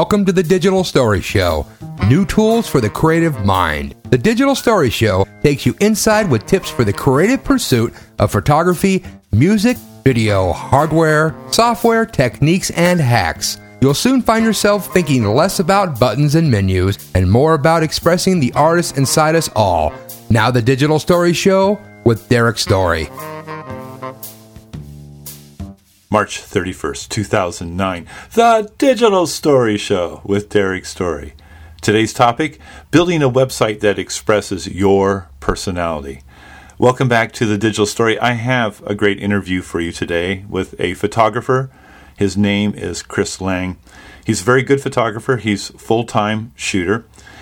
Welcome to the Digital Story Show, new tools for the creative mind. The Digital Story Show takes you inside with tips for the creative pursuit of photography, music, video, hardware, software, techniques, and hacks. You'll soon find yourself thinking less about buttons and menus and more about expressing the artist inside us all. Now the Digital Story Show with Derek Story. March 31st, 2009, The Digital Story Show with Derek Story. Today's topic, building a website that expresses your personality. Welcome back to The Digital Story. I have a great interview for you today with a photographer. His name is Chris Lang. He's a very good photographer. He's a full-time shooter.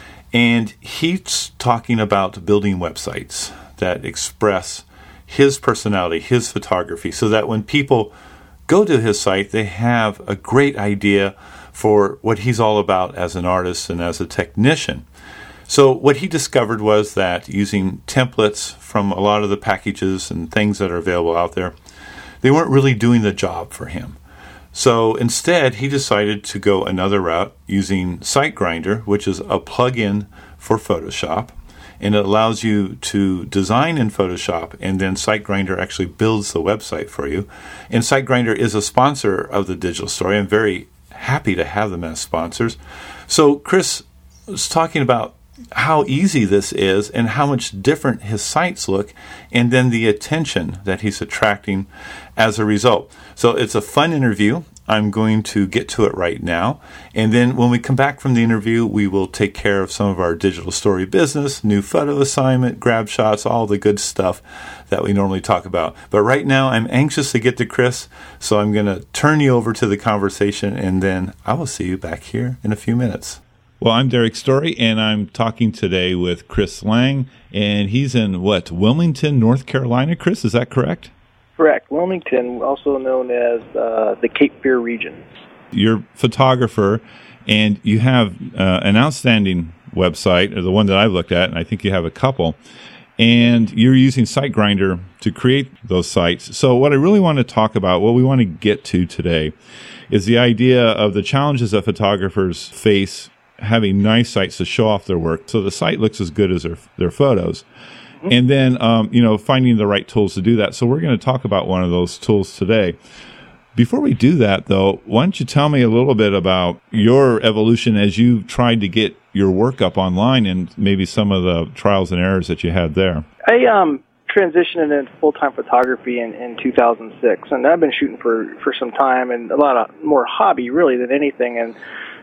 And he's talking about building websites that express his personality, his photography, so that when people go to his site, they have a great idea for what he's all about as an artist and as a technician. So what he discovered was that using templates from a lot of the packages and things that are available out there, they weren't really doing the job for him. So instead, he decided to go another route using SiteGrinder, which is a plugin for Photoshop. And it allows you to design in Photoshop, and then SiteGrinder actually builds the website for you. And SiteGrinder is a sponsor of the Digital Story. I'm very happy to have them as sponsors. So Chris was talking about how easy this is and how much different his sites look, and then the attention that he's attracting as a result. So it's a fun interview. I'm going to get to it right now. And then when we come back from the interview, we will take care of some of our digital story business, new photo assignment, grab shots, all the good stuff that we normally talk about. But right now, I'm anxious to get to Chris, so I'm going to turn you over to the conversation, and then I will see you back here in a few minutes. Well, I'm Derek Story, and I'm talking today with Chris Lang, and he's in, Wilmington, North Carolina? Chris, is that correct? Correct. Wilmington, also known as the Cape Fear region. You're a photographer, and you have an outstanding website, or the one that I've looked at, and I think you have a couple, and you're using SiteGrinder to create those sites. So what I really want to talk about, what we want to get to today, is the idea of the challenges that photographers face having nice sites to show off their work so the site looks as good as their photos. And then, finding the right tools to do that. So we're going to talk about one of those tools today. Before we do that, though, why don't you tell me a little bit about your evolution as you tried to get your work up online and maybe some of the trials and errors that you had there? I transitioned into full-time photography in 2006, and I've been shooting for some time and a lot of more hobby, really, than anything, and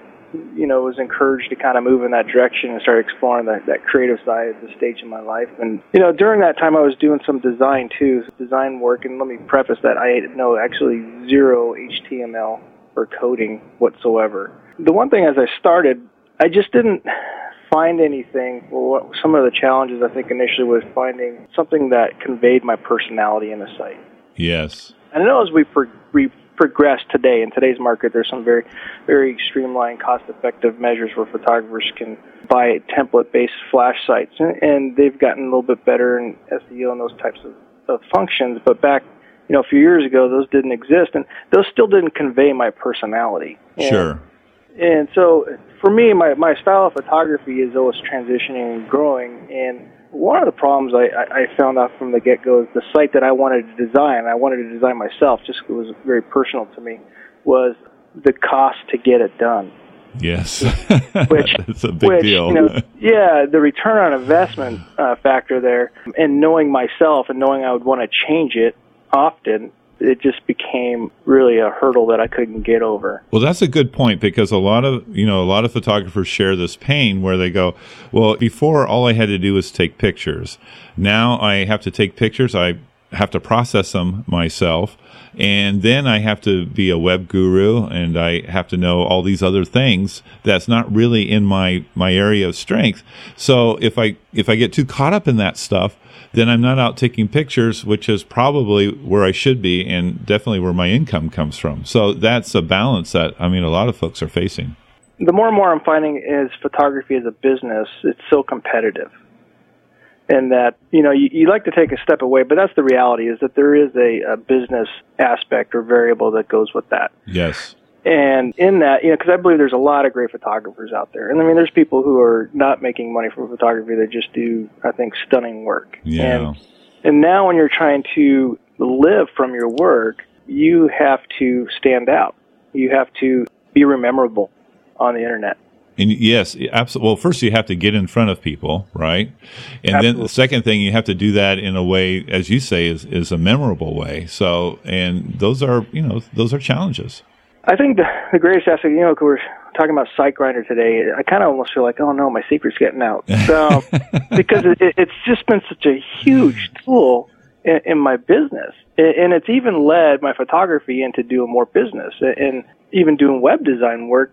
was encouraged to kind of move in that direction and start exploring that creative side at this stage in my life. And, during that time I was doing some design too, design work, and let me preface that I know actually zero HTML or coding whatsoever. The one thing as I started, I just didn't find anything. Well, some of the challenges I think initially was finding something that conveyed my personality in a site. Yes. And I know as we progress today, in today's market, there's some very, very streamlined, cost-effective measures where photographers can buy template-based flash sites, and they've gotten a little bit better in SEO and those types of functions. But back, a few years ago, those didn't exist, and those still didn't convey my personality. Sure. And so, for me, my style of photography is always transitioning and growing, and one of the problems I found out from the get-go is the site that I wanted to design myself, just it was very personal to me, was the cost to get it done. Yes. Which it's a big deal. The return on investment factor there, and knowing myself and knowing I would want to change it often, it just became really a hurdle that I couldn't get over. Well, that's a good point, because a lot of photographers share this pain where they go, well, before all I had to do was take pictures. Now I have to take pictures. I have to process them myself. And then I have to be a web guru, and I have to know all these other things that's not really in my area of strength. So if I get too caught up in that stuff, then I'm not out taking pictures, which is probably where I should be and definitely where my income comes from. So that's a balance that, a lot of folks are facing. The more and more I'm finding is photography as a business, it's so competitive. And that, you like to take a step away, but that's the reality, is that there is a business aspect or variable that goes with that. Yes. And in that, because I believe there's a lot of great photographers out there. And I mean, there's people who are not making money from photography that just do, I think, stunning work. Yeah. And now when you're trying to live from your work, you have to stand out. You have to be rememberable on the internet. And yes, absolutely. Well, first you have to get in front of people, right? And Absolutely. Then the second thing, you have to do that in a way, as you say, is a memorable way. So, and those are challenges. I think the greatest aspect, because we're talking about SiteGrinder today, I kind of almost feel like, oh no, my secret's getting out. So, because it's just been such a huge tool in my business. And it's even led my photography into doing more business and even doing web design work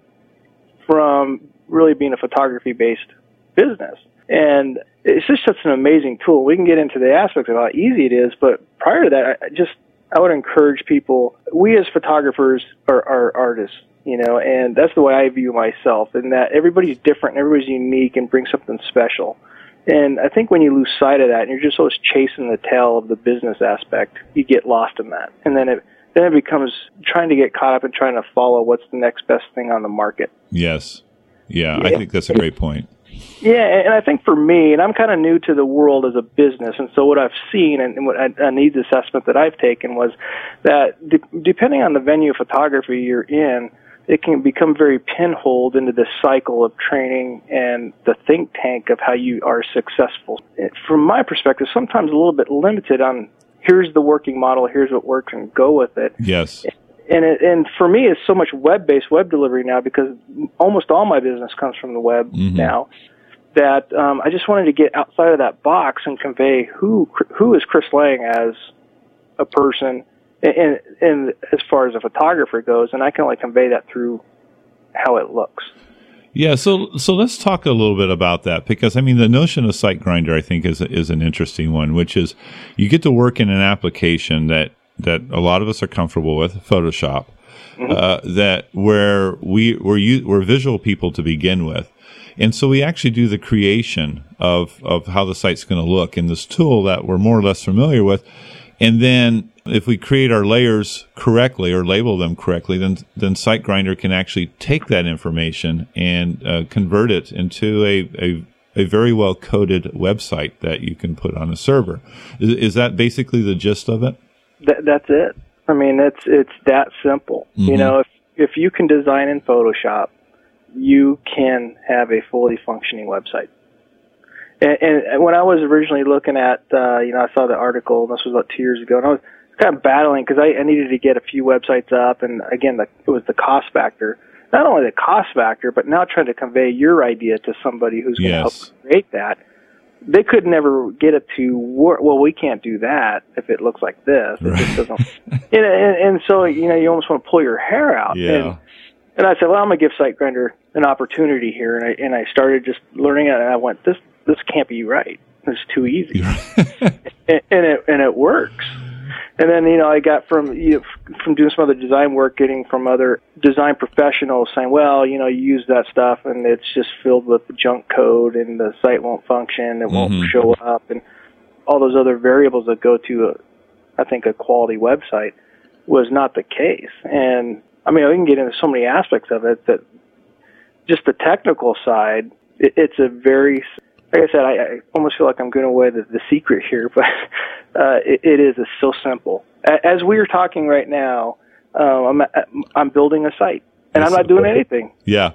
from really being a photography-based business. And it's just such an amazing tool. We can get into the aspects of how easy it is, but prior to that, I would encourage people, we as photographers are artists, and that's the way I view myself, in that everybody's different, everybody's unique and brings something special. And I think when you lose sight of that and you're just always chasing the tail of the business aspect, you get lost in that. And then it becomes trying to get caught up and trying to follow what's the next best thing on the market. Yes. Yeah, I think that's a great point. Yeah, and I think for me, and I'm kind of new to the world as a business, and so what I've seen and what a needs assessment that I've taken was that depending on the venue of photography you're in, it can become very pinholed into this cycle of training and the think tank of how you are successful. From my perspective, sometimes a little bit limited on here's the working model, here's what works, and go with it. Yes. And for me, it's so much web-based web delivery now, because almost all my business comes from the web now, that I just wanted to get outside of that box and convey who is Chris Lang as a person, and as far as a photographer goes, and I can only convey that through how it looks. Yeah, so let's talk a little bit about that, because I mean the notion of SiteGrinder I think is an interesting one, which is you get to work in an application that a lot of us are comfortable with, Photoshop, that where we're visual people to begin with. And so we actually do the creation of how the site's going to look in this tool that we're more or less familiar with. And then if we create our layers correctly or label them correctly, then SiteGrinder can actually take that information and convert it into a very well coded website that you can put on a server. Is that basically the gist of it? That's it. I mean, it's that simple. If you can design in Photoshop, you can have a fully functioning website. And when I was originally looking at, I saw the article, and this was about 2 years ago, and I was kind of battling because I needed to get a few websites up, and again, it was the cost factor. Not only the cost factor, but now trying to convey your idea to somebody who's going to help create that. They could never get it to work. Well, we can't do that if it looks like this. It just doesn't. And so, you almost want to pull your hair out. Yeah. And I said, well, I'm going to give SiteGrinder an opportunity here. And I started just learning it, and I went, this can't be right. It's too easy. and it works. And then, I got from doing some other design work, getting from other design professionals saying, well, you use that stuff and it's just filled with junk code and the site won't function, it won't show up, and all those other variables that go to, I think, a quality website was not the case. And, I mean, we can get into so many aspects of it that just the technical side, it's a very... Like I said, I almost feel like I'm giving away the secret here, but it is so simple. As we are talking right now, I'm building a site, and I'm not doing anything. Yeah.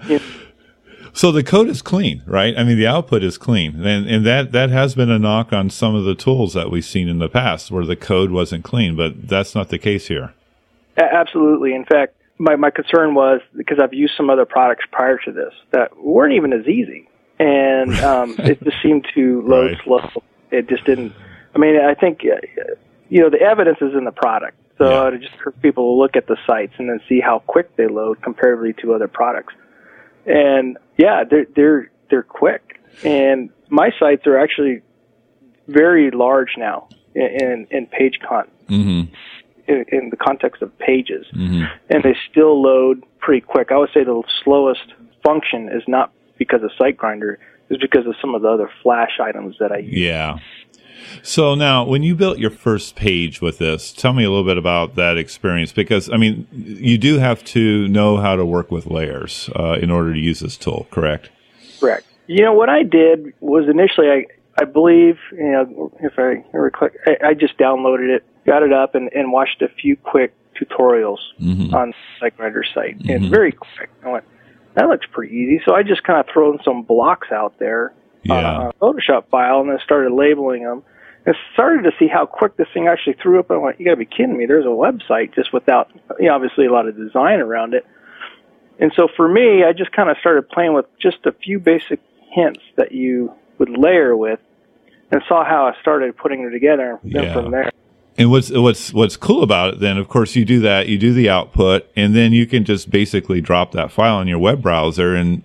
So the code is clean, right? I mean, the output is clean, and that has been a knock on some of the tools that we've seen in the past where the code wasn't clean, but that's not the case here. Absolutely. In fact, my concern was, because I've used some other products prior to this that weren't even as easy. And it just seemed to load slow. It just didn't. I mean, I think, the evidence is in the product. So I would just encourage people to look at the sites and then see how quick they load comparatively to other products. And, they're quick. And my sites are actually very large now in page count, in the context of pages. And they still load pretty quick. I would say the slowest function is not because of SiteGrinder, is because of some of the other Flash items that I use. Yeah. So now, when you built your first page with this, tell me a little bit about that experience, because, I mean, you do have to know how to work with layers in order to use this tool, correct? Correct. What I did was initially, I believe, if I recall, I just downloaded it, got it up, and watched a few quick tutorials on the SiteGrinder site. And very quick. I went, that looks pretty easy. So I just kind of thrown some blocks out there on a Photoshop file, and then started labeling them. And started to see how quick this thing actually threw up. I went, you got to be kidding me. There's a website just without, obviously a lot of design around it. And so for me, I just kind of started playing with just a few basic hints that you would layer with, and saw how I started putting it together. And then from there. And what's cool about it then, of course, you do that, you do the output, and then you can just basically drop that file in your web browser and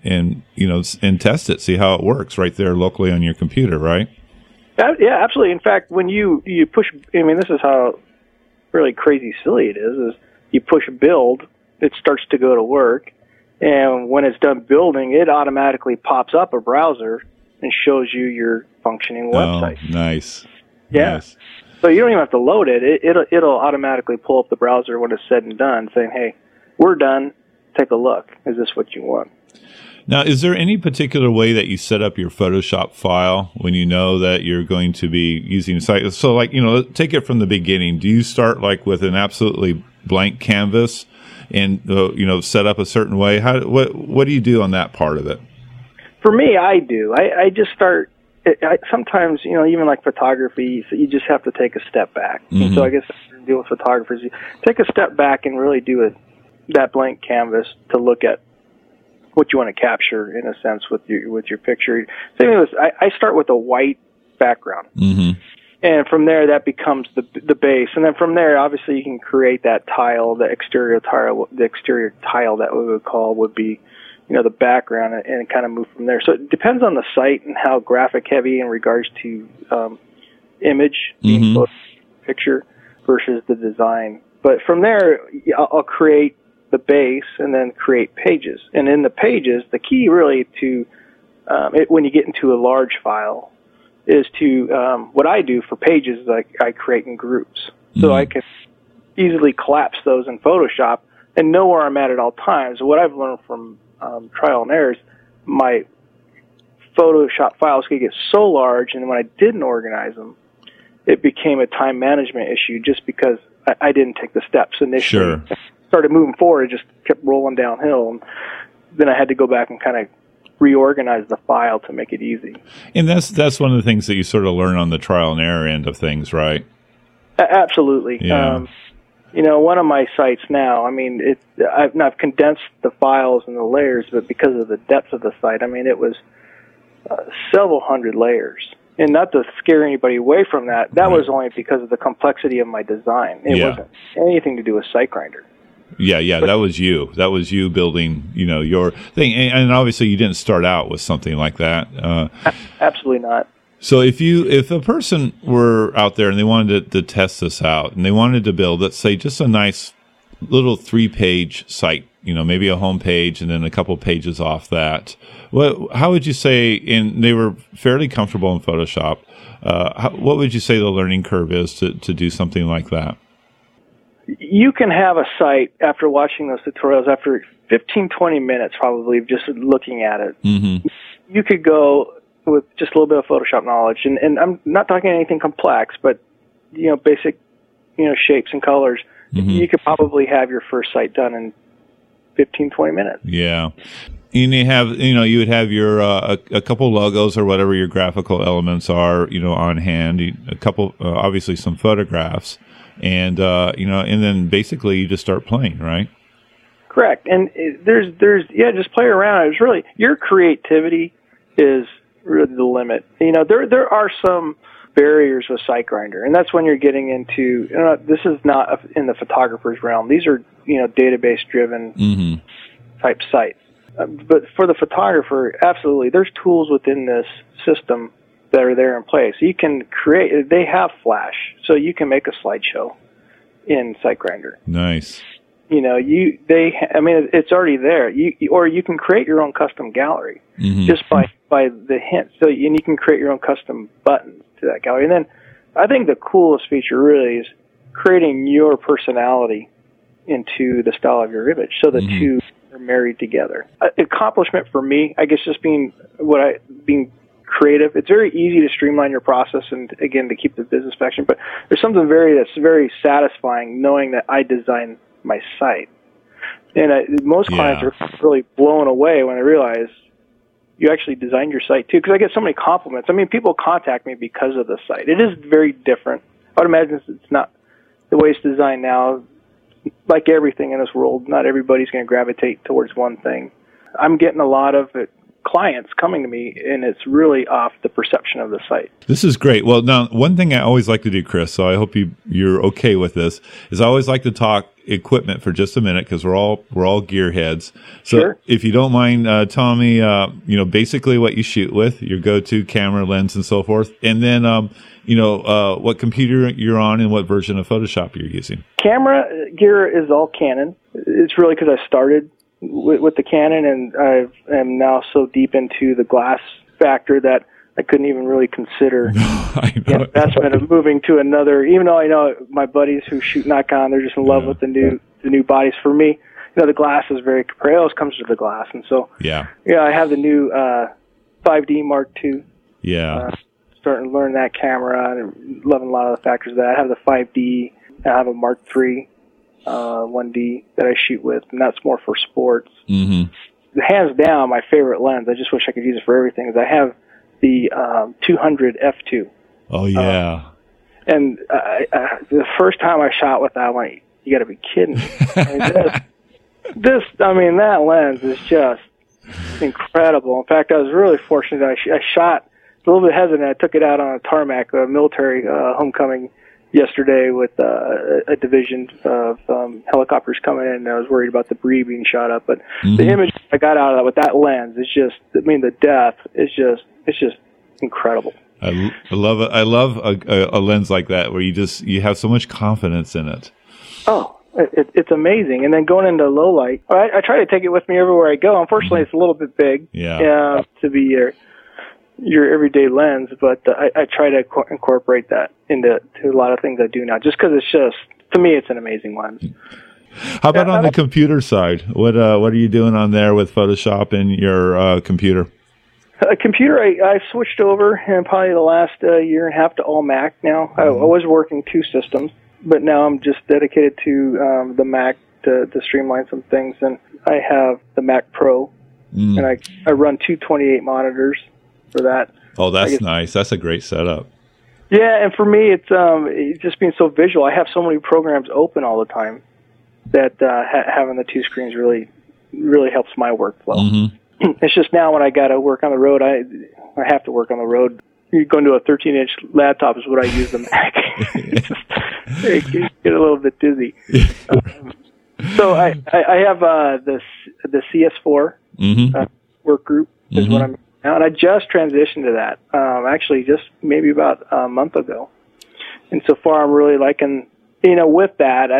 test it, see how it works right there locally on your computer, right? Yeah, absolutely. In fact, when you push, this is how really crazy silly it is you push build, it starts to go to work, and when it's done building, it automatically pops up a browser and shows you your functioning website. Oh, nice. Yeah. Nice. So you don't even have to load it. It'll automatically pull up the browser when it's said and done, saying, hey, we're done. Take a look. Is this what you want? Now, is there any particular way that you set up your Photoshop file when you know that you're going to be using a site? So, take it from the beginning. Do you start, with an absolutely blank canvas and, set up a certain way? What do you do on that part of it? For me, I do. I just start... sometimes, even like photography, you just have to take a step back. And so I guess to deal with photographers, you take a step back and really do that blank canvas to look at what you want to capture, in a sense, with your picture. So anyways, I start with a white background. And from there, that becomes the base. And then from there, obviously, you can create that tile, the exterior tile that we would call would be the background, and kind of move from there. So it depends on the site and how graphic heavy in regards to image, being picture versus the design. But from there, I'll create the base and then create pages. And in the pages, the key really to, when you get into a large file, is to, what I do for pages is I create in groups. So I can easily collapse those in Photoshop and know where I'm at all times. What I've learned from trial and errors, my Photoshop files could get so large, and when I didn't organize them, it became a time management issue just because I didn't take the steps initially. Sure. Started moving forward, it just kept rolling downhill, and then I had to go back and kind of reorganize the file to make it easy. And that's one of the things that you sort of learn on the trial and error end of things, right? Absolutely. Yeah. One of my sites now, I've condensed the files and the layers, but because of the depth of the site, it was several hundred layers. And not to scare anybody away from that, was only because of the complexity of my design. It wasn't anything to do with SiteGrinder. Yeah, that was you. That was you building, your thing. And obviously you didn't start out with something like that. Absolutely not. So if a person were out there and they wanted to test this out and they wanted to build, let's say, just a nice little 3-page site, maybe a home page and then a couple pages off that, how would you say, and they were fairly comfortable in Photoshop, what would you say the learning curve is to do something like that? You can have a site, after watching those tutorials, after 15, 20 minutes probably, just looking at it, you could go with just a little bit of Photoshop knowledge, and I'm not talking anything complex, but basic shapes and colors. You could probably have your first site done in 15, 20 minutes. Yeah. And you would have your a couple logos or whatever your graphical elements are, on hand, a couple, obviously some photographs, and and then basically you just start playing, right? Correct. And there's just play around. It's really, your creativity is really the limit. There are some barriers with SiteGrinder, and that's when you're getting into, this is not in the photographer's realm. These are, database driven type sites. But for the photographer, absolutely, there's tools within this system that are there in place. You can create, they have Flash, so you can make a slideshow in SiteGrinder. Nice. It's already there. Or you can create your own custom gallery just by the hints. So, and you can create your own custom buttons to that gallery. And then I think the coolest feature really is creating your personality into the style of your image, so the two are married together. Accomplishment for me, I guess, just being creative. It's very easy to streamline your process and, again, to keep the business action, but there's something that's very satisfying knowing that I designed my site. And most clients are really blown away when they realize you actually designed your site too, because I get so many compliments. I mean, people contact me because of the site. It is very different. I would imagine it's not the way it's designed now. Like everything in this world, not everybody's going to gravitate towards one thing. I'm getting a lot of clients coming to me, and it's really off the perception of the site. This is great. Well, now, one thing I always like to do, Chris, so I hope you're okay with this, is I always like to talk equipment for just a minute, because we're all gearheads. So sure. If you don't mind telling me, basically what you shoot with, your go-to camera, lens, and so forth, and then, what computer you're on and what version of Photoshop you're using. Camera gear is all Canon. It's really because I started with the Canon, and I am now so deep into the glass factor that I couldn't even really consider investment of moving to another. Even though I know my buddies who shoot Nikon, they're just in love with the new bodies. For me, the glass is very. It always comes to the glass, and so I have the new 5D Mark II. Starting to learn that camera and loving a lot of the factors of that. I have the 5D. I have a Mark III 1D that I shoot with, and that's more for sports. Hands down, my favorite lens, I just wish I could use it for everything, is I have the 200 f2. Oh, yeah. And the first time I shot with that, I went, you got to be kidding me. That lens is just incredible. In fact, I was really fortunate. I shot a little bit hesitant. I took it out on a tarmac, a military homecoming yesterday with a division of helicopters coming in, and I was worried about debris being shot up. But the image I got out of that with that lens is just, the depth is just incredible. I love it. I love a lens like that where you have so much confidence in it. Oh, it's amazing. And then going into low light, I try to take it with me everywhere I go. Unfortunately, it's a little bit big to be your everyday lens, but I try to incorporate that into a lot of things I do now, just because to me, it's an amazing lens. How about on the computer side? What are you doing on there with Photoshop and your computer? A computer, I've switched over in probably the last year and a half to all Mac now. I was working two systems, but now I'm just dedicated to the Mac to streamline some things. And I have the Mac Pro, and I run 228 monitors for that. Oh, that's nice. That's a great setup. Yeah, and for me, it's just being so visual. I have so many programs open all the time that having the two screens really helps my workflow. It's just now when I got to work on the road, I have to work on the road. You go into a 13-inch laptop is what I use the Mac. It get a little bit dizzy. So I have the CS4 work group is what I'm now, and I just transitioned to that. Actually, just maybe about a month ago. And so far, I'm really liking. With that,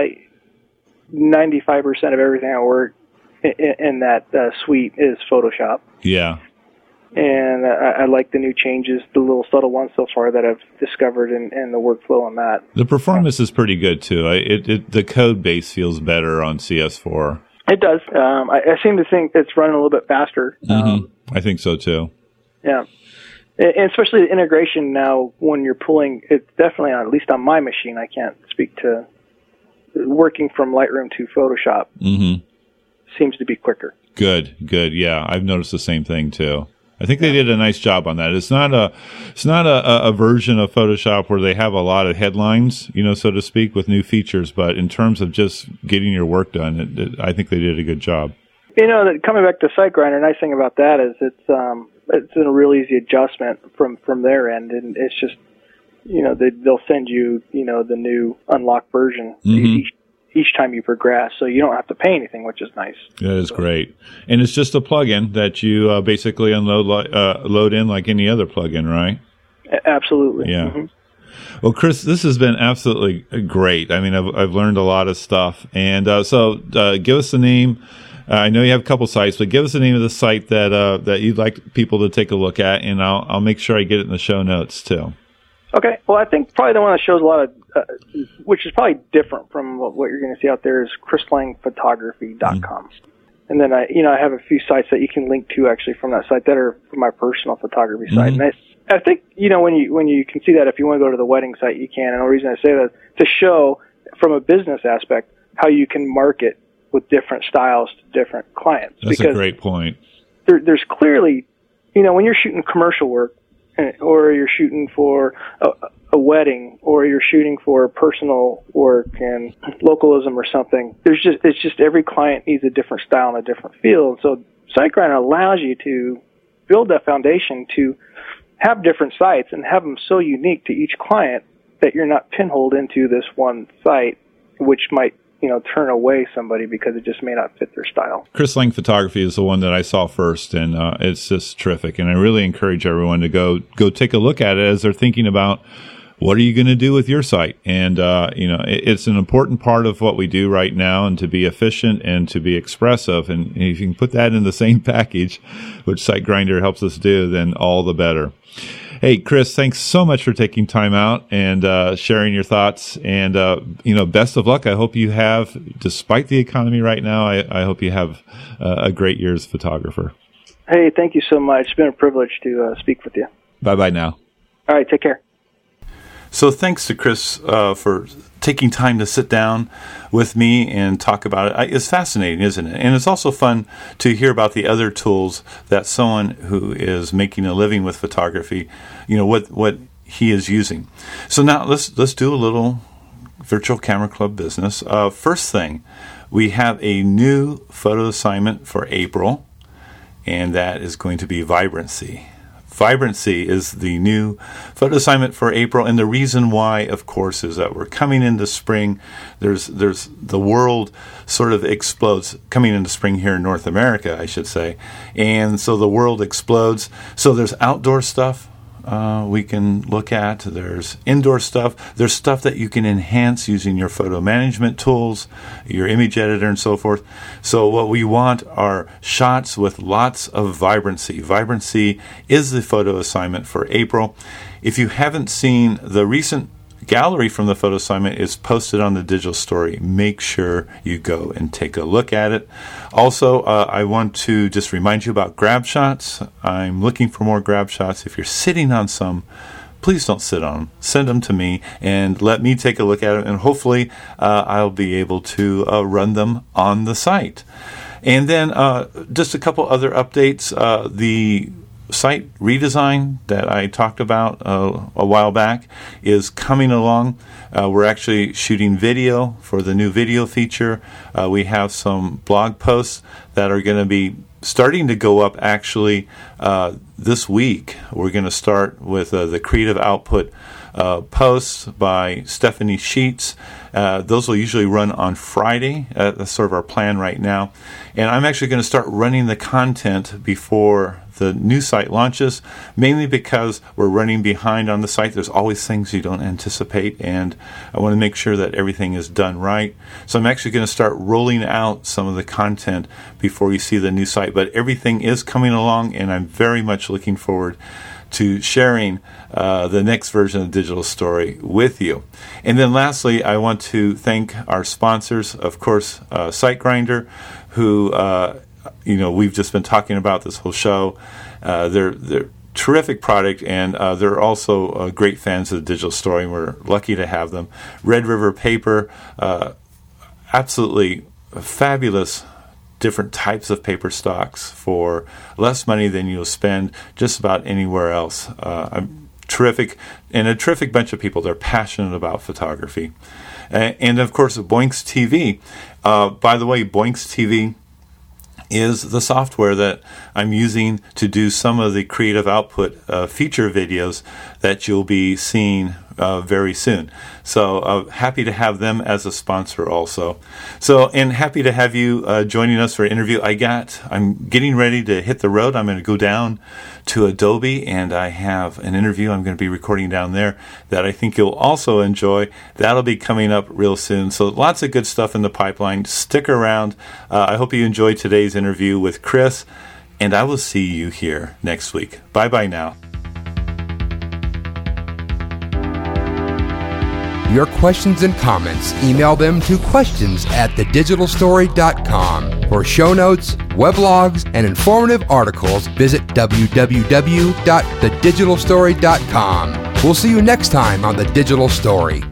95% of everything I work in that suite is Photoshop. Yeah. And I like the new changes, the little subtle ones so far that I've discovered and the workflow on that. The performance is pretty good, too. The code base feels better on CS4. It does. I seem to think it's running a little bit faster. I think so, too. Yeah. And especially the integration now when you're pulling, it's definitely, at least on my machine, I can't speak to working from Lightroom to Photoshop. Seems to be quicker. Good. Yeah, I've noticed the same thing, too. I think they did a nice job on that. It's not a version of Photoshop where they have a lot of headlines, so to speak, with new features. But in terms of just getting your work done, I think they did a good job. Coming back to SiteGrinder, nice thing about that is it's a real easy adjustment from their end, and it's just they'll send you the new unlocked version each time you progress, so you don't have to pay anything, which is nice. That is great. And it's just a plugin that you basically load in like any other plugin, right? Absolutely. Yeah. Well, Chris, this has been absolutely great. I mean, I've learned a lot of stuff. And so give us the name. I know you have a couple sites, but give us the name of the site that you'd like people to take a look at, and I'll make sure I get it in the show notes, too. Okay. Well, I think probably the one that shows a lot of, which is probably different from what you're going to see out there, is chrislangphotography.com. And then I have a few sites that you can link to actually from that site that are from my personal photography site. And I think, when you can see that, if you want to go to the wedding site, you can. And the reason I say that, to show from a business aspect how you can market with different styles to different clients. That's a great point. There's clearly, when you're shooting commercial work, or you're shooting for a wedding, or you're shooting for personal work and localism or something, it's just every client needs a different style and a different feel. And so SiteGrinder allows you to build that foundation to have different sites and have them so unique to each client that you're not pinholed into this one site, which might turn away somebody because it just may not fit their style. Chris Lang Photography is the one that I saw first, and it's just terrific. And I really encourage everyone to go take a look at it as they're thinking about what are you going to do with your site. And it's an important part of what we do right now, and to be efficient and to be expressive. And if you can put that in the same package, which SiteGrinder helps us do, then all the better. Hey, Chris, thanks so much for taking time out and sharing your thoughts. And, best of luck. I hope you have, despite the economy right now, I hope you have a great year as a photographer. Hey, thank you so much. It's been a privilege to speak with you. Bye-bye now. All right, take care. So thanks to Chris for taking time to sit down with me and talk about it. It's fascinating, isn't it? And it's also fun to hear about the other tools that someone who is making a living with photography, what he is using. So now let's do a little Virtual Camera Club business. First thing, we have a new photo assignment for April, and that is going to be Vibrancy. Vibrancy is the new photo assignment for April, and the reason why, of course, is that we're coming into spring. There's the world sort of explodes coming into spring here in North America, I should say, and so the world explodes. So there's outdoor stuff we can look at. There's indoor stuff. There's stuff that you can enhance using your photo management tools, your image editor, and so forth. So what we want are shots with lots of vibrancy. Vibrancy is the photo assignment for April. If you haven't seen the recent gallery from the photo assignment, is posted on the Digital Story. Make sure you go and take a look at it. Also, I want to just remind you about grab shots. I'm looking for more grab shots. If you're sitting on some, please don't sit on them. Send them to me and let me take a look at them, and hopefully I'll be able to run them on the site. And then just a couple other updates. The site redesign that I talked about a while back is coming along. We're actually shooting video for the new video feature. We have some blog posts that are going to be starting to go up actually this week. We're going to start with the Creative Output posts by Stephanie Sheets. Those will usually run on Friday. That's sort of our plan right now. And I'm actually going to start running the content before the new site launches, mainly because we're running behind on the site. There's always things you don't anticipate, and I want to make sure that everything is done right. So I'm actually going to start rolling out some of the content before you see the new site. But everything is coming along, and I'm very much looking forward to sharing the next version of Digital Story with you. And then lastly, I want to thank our sponsors, of course, SiteGrinder, who we've just been talking about this whole show. They're terrific product, and they're also great fans of the Digital Story, and we're lucky to have them. Red River Paper, absolutely fabulous different types of paper stocks for less money than you'll spend just about anywhere else. Terrific, and a terrific bunch of people. They're passionate about photography. And of course, Boinx TV. By the way, Boinx TV is the software that I'm using to do some of the Creative Output feature videos that you'll be seeing very soon. So happy to have them as a sponsor also. So, and happy to have you joining us for an interview. I'm getting ready to hit the road. I'm going to go down to Adobe, and I have an interview I'm going to be recording down there that I think you'll also enjoy. That'll be coming up real soon. So lots of good stuff in the pipeline. Stick around. I hope you enjoyed today's interview with Chris, and I will see you here next week. Bye-bye now. your questions and comments. Email them to questions@thedigitalstory.com. For show notes, weblogs, and informative articles, visit www.thedigitalstory.com. We'll see you next time on The Digital Story.